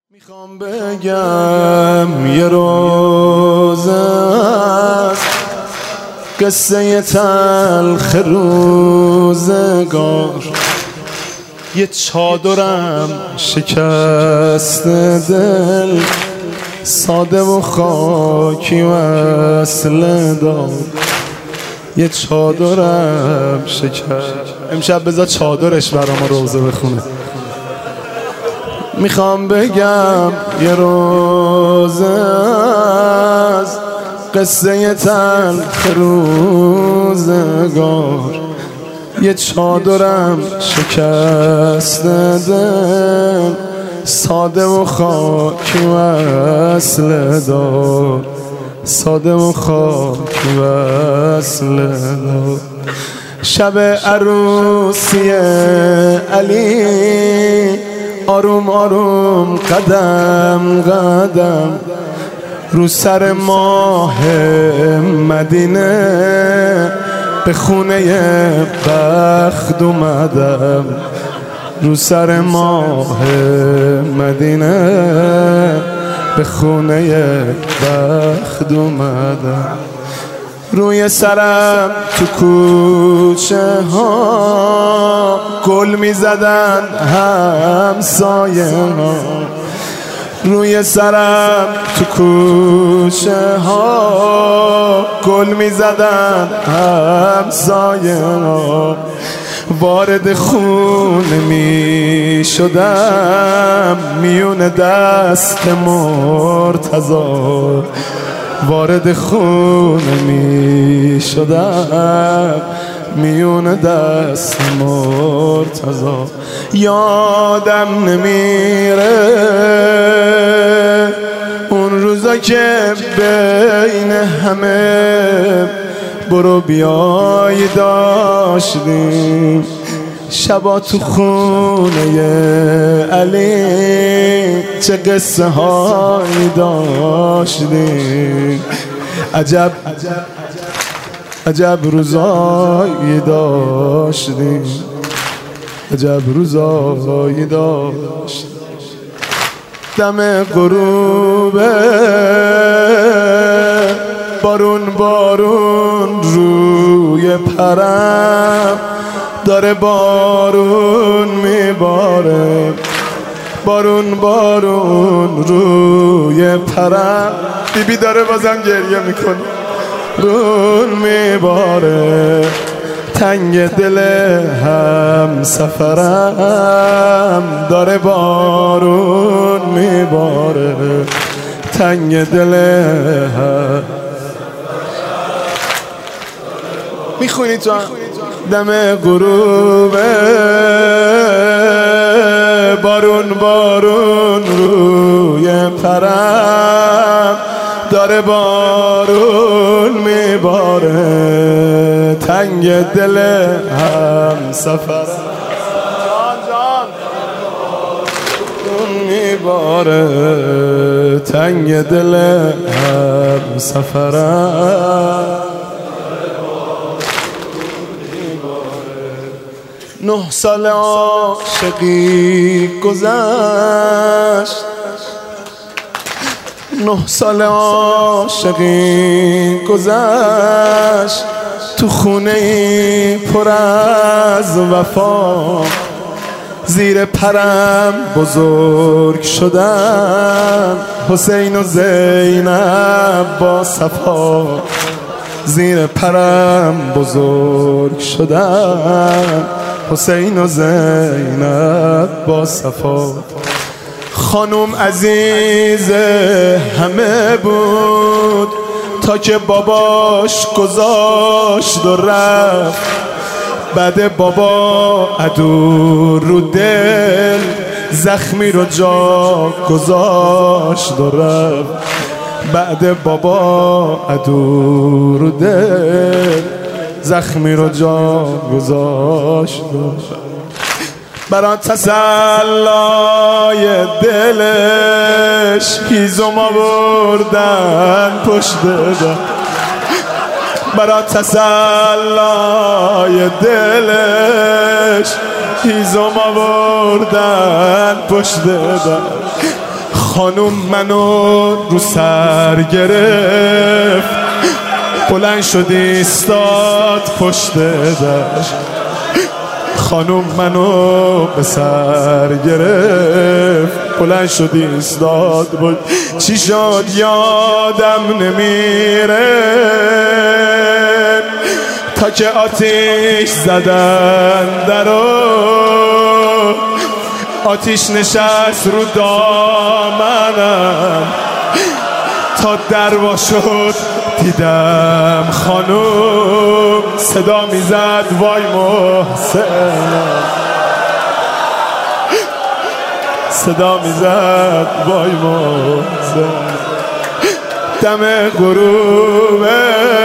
میخوام بگم یه روز است قصه تلخ روزگار، یه چادرم شکست دل، ساده و خاکی و اصل دار. یه چادرم شکست. امشب بذار چادرش برام روزه بخونه. میخوام بگم یه روز از قصه تلخ روزگار، یه چادرم شکست دل، ساده و خاکی و اصل دار، ساده و خاکی و اصل دار. شب عروسی علی، آروم آروم قدم قدم رو سر ماه مدینه، به خونه بخت اومدم. رو سر ماه مدینه، به خونه بخت اومدم. روی سرم تو کوچه ها گل می زدن همسایه ها. روی سرم تو کوچه ها گل می زدن همسایه ها. وارد خونه می شدم میون دست مرتضی، وارد خونه می شدم میون دست مرتضی. یادم نمیره اون روزا که بین همه برو بیای داشتیم، شبا تو خونه علی چه قصه هایی داشتیم. عجب عجب روزایی داشتیم، عجب روزایی داشتیم. دم غروبه بارون بارون روی پرم داره، بارون میباره، بارون بارون روی پرم. بیبی داره بازم گریه میکنه. رون میباره تنگ دل هم سفرم داره، بارون میباره تنگ دل هم. میخونی تو دم غروبه بارون بارون روی پرم داره، بارون میباره تنگ دل هم سفرم. بارون میباره تنگ دل هم سفرم. 9 سال عاشقی گذشت، 9 سال عاشقی گذشت تو خونه ای پر از وفا. زیر پرم بزرگ شدن حسین و زینب با صفا. زیر پرم بزرگ شدن حسین و زینب با صفا. خانوم عزیز همه بود تا که باباش گذاشت و رفت. بعد بابا عدو رو دل زخمی رو جا گذاشت و رفت. بعد بابا عدو رو دل زخمی رو جا گذاشت. برا تسلای دلش هیزم آوردن پشت در. برا تسلای دلش هیزم آوردن پشت در. خانوم منو رو سر گرفت، بلند شد ایستاد پشت دشت. خانوم منو به سر گرفت، بلند شد ایستاد بود. چی شد یادم نمیره تا که آتیش زدن درو، آتیش نشست رو دامنم تا در وا شد دیدم خانوم صدا میزد وای محسنم، صدا میزد وای محسن. دم غروبه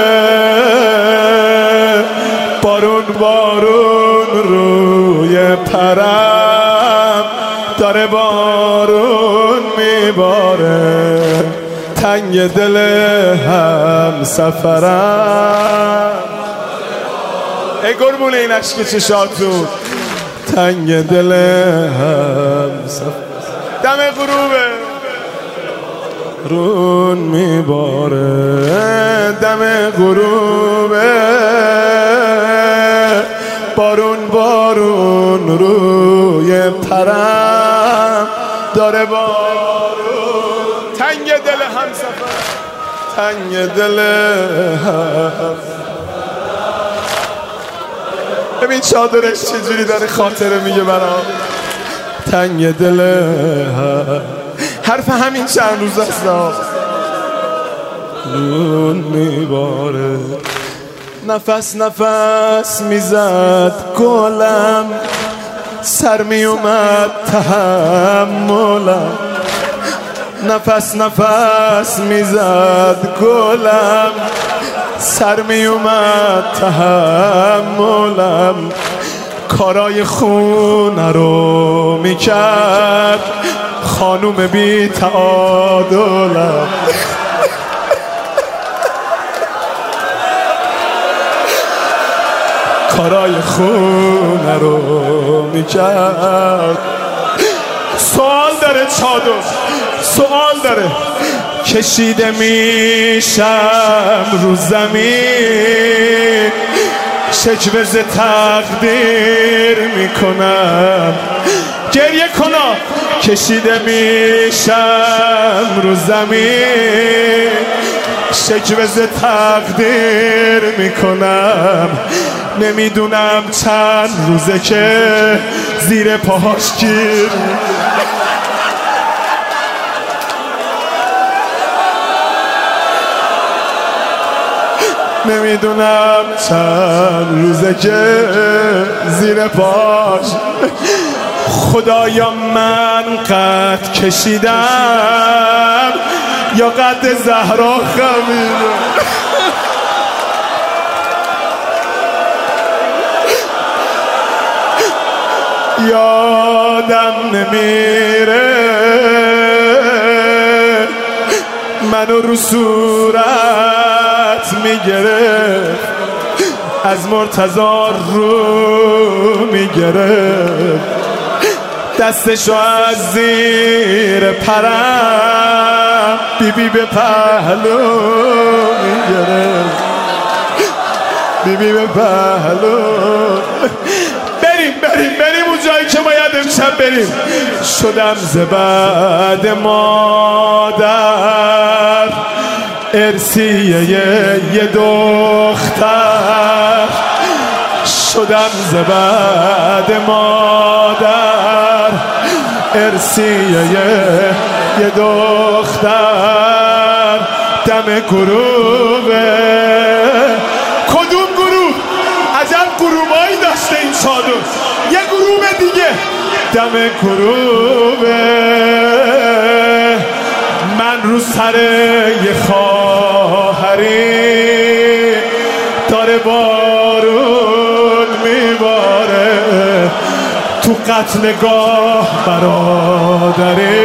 بارون بارون روی پرم داره بارون میباره، تنگ دل هم سفرم. ای قربون این عشق چشاتون، تنگ دل هم سفرم. دم غروبه رون میباره، دم غروبه بارون بارون روی پرم داره بارون، تنگ دل هم سفر، تنگ دل هم. ببین چادرش چجوری داره خاطره میگه برام، تنگ دل هم. حرف همین چند روز است رون میباره. نفس نفس میزد گلم، سر میومد تحملم. نفس نفس میزد گلم، سر میومد تحملم. کارای خونه رو میکرد خانوم بی تعادلم. کارای خونه رو میکرد. سوال داره چادر، سوال داره. کشیده میشم رو زمین، شکوه ز تقدیر میکنم. گریه کنا. کشیده میشم رو زمین، شکوه ز تقدیر میکنم. نمیدونم چند روزه که زیر پاهاش گیر. نمیدونم چند روزه که زیر پاش. خدایا من قد کشیدم یا قد زهرا خمیدم. یادم نمیره منو رو صورت میگرفت، از مرتضی رو میگرفت، دستشو از زیر پرم بیبی به پهلو میگرفت، بیبی به پهلو. بریم اون جایی که باید امشب بریم. شدم ز بعد مادر ارسیه یه دختر. شدم ز بعد مادر ارسیه یه دختر. دم گروبه. کدوم گروه؟ عجب گروبایی داشته این چادر. یه گروه دیگه. دم گروبه من رو سر یه خواهری داره بارون میباره. تو قتلگاه برادری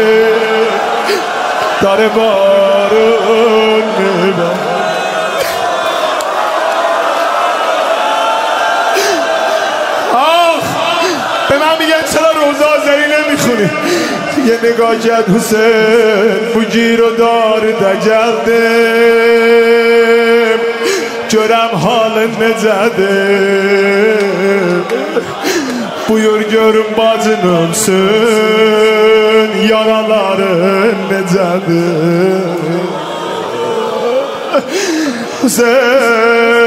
داره بارون میباره. به من میگن چرا روزه آذری نمیخونی؟ یه نگاه کرد حسین bu گیر و دارda geldim görem halin necədir buyur görün bacınımsın yaraların necədir Hüseyin